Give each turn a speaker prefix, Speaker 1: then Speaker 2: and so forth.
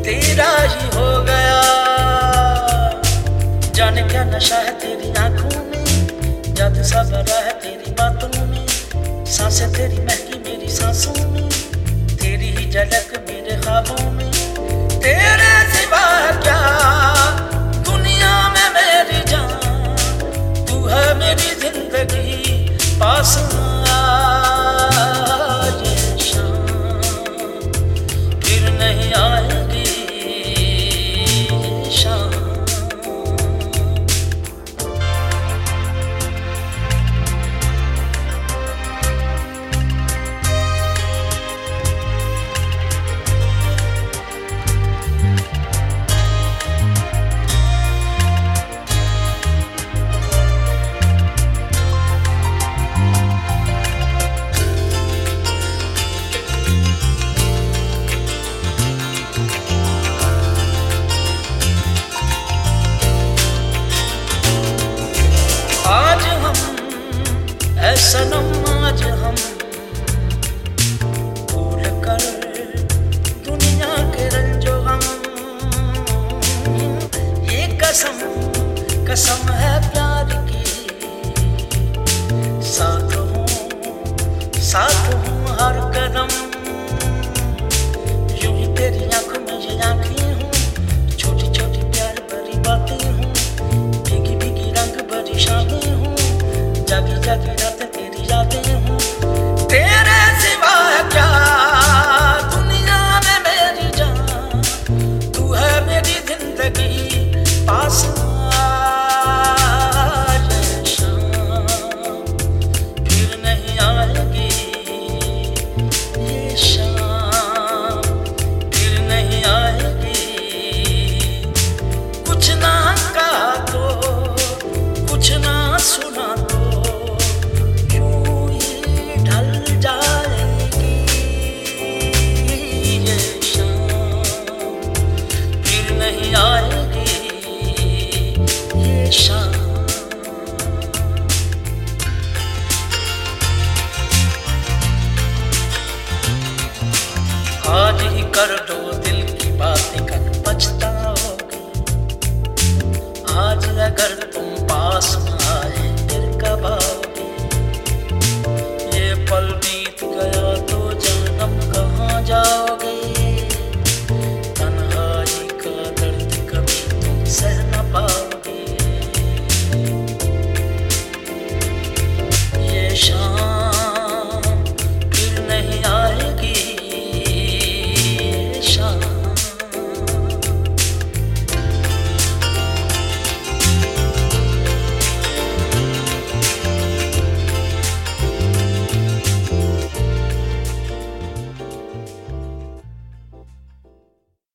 Speaker 1: तेरा ही हो गया। जाने क्या नशा है तेरी आंखों में, जादू सा भरा है तेरी बातों में, सांसें तेरी महकी मेरी सांसों में, तेरी ही झलक मेरे ख्वाबों में। तेरे सिवा क्या दुनिया में मेरी जान, तू है मेरी जिंदगी पास आ ये शाम फिर नहीं आएगी ये शाम। सनम आज हम भूल कर दुनिया के रंजो हम, ये कसम कसम है प्यार की, साथ हूँ हर कदम। यूं ही तेरी आंखों में ये आंखें हूँ, छोटी छोटी प्यार भरी बातें हूँ, भीगी भीगी रंग भरी शामें हूँ, जागी जागी रातें तेरी यादें हूँ। तेरे सिवा क्या दुनिया में मेरी जान, तू है मेरी जिंदगी पास आ ये शाम फिर नहीं आएगी ये शाम फिर नहीं आएगी। कुछ ना कहा तो कुछ ना सुना तो आज ही कर दो दिल की बातें कल पछताओगे, आज अगर तुम पास न आए फिर कब आओगे। ये पल बीत गया तो जन्म कहाँ जाओगे, तन्हाई का दर्द कभी तुम सह न पाओगे। ये शाम